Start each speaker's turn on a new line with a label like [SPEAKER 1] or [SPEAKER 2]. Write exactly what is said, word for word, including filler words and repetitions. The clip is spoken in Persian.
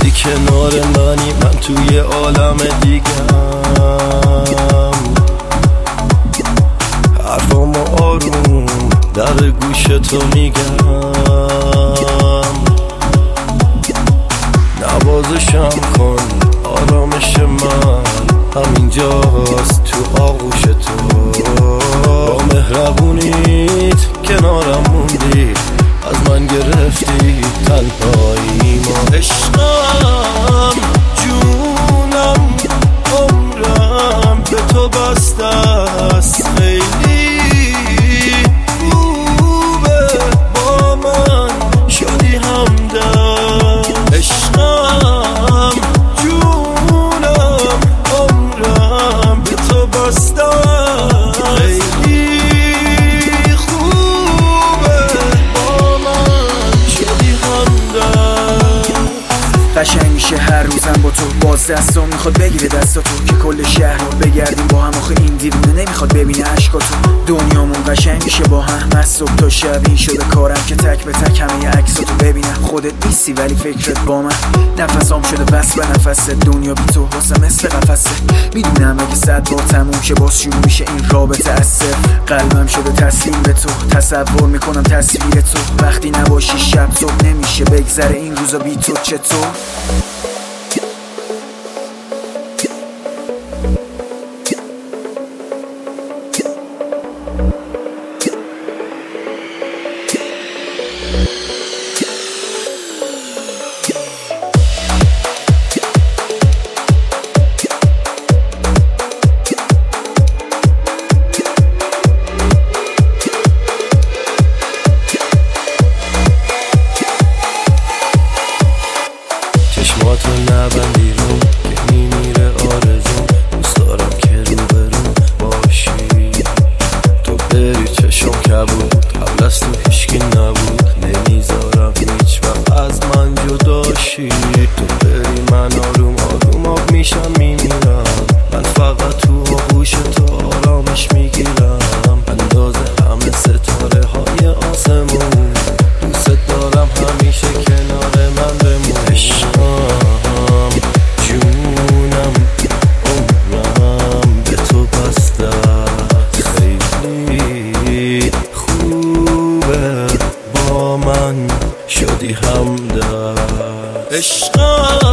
[SPEAKER 1] وقتی کنار منی من توی عالم دیگم، حرفامو آروم در گوش تو میگم، نوازشم کن آرامش من همینجاست تو آغوش تو. با مهربونیت کنارم موندی، از من گرفتی تنهایی ما. عشقم جونم عمرم به تو بسته است، خیلی خوبه با من شدی همدم. عشقم جونم عمرم به تو بسته است، خیلی
[SPEAKER 2] قشنگ میشه هر روزم با تو. باز دستم میخواد بگیره دست تو که کل شهر رو بگردیم با هم. آخه این دیوونه نمیخواد ببینه عشقاتو. دنیامون قشنگ میشه با هم از صبح تا شب. این شده کارم که تک به تک همه عکساتو ببینم. خودت نیستی ولی فکرت با من. نفسام شده بس به نفست. دنیا بی تو واسه مثل قفسه. میدونم اگه صد بار تموم شه باز شروع میشه این رابطه از صفر. قلبم شده تسلیم به تو. تصور میکنم تصویر تو. وقتی نباشی شب صبح نمیشه بگذره این روزا بی تو. چطور؟
[SPEAKER 1] چشماتو نبندی رو که میمیره آرزو. دوست دارم که رو برو باشی، تو بری چشم کبود قبل از تو هیچکی نبود. نمیذارم هیچ وقت از من جداشی. تو بری من آروم آروم آب میشم میمیرم. من فقط تو آغوش تو آرامش میگیرم. اندازه همه ستاره های آسمون. دوست دارم همیشه کنار من بمون. عشقم جونم عمرم به تو بسته، خیلی خوبه با من شدی همدم. عشقم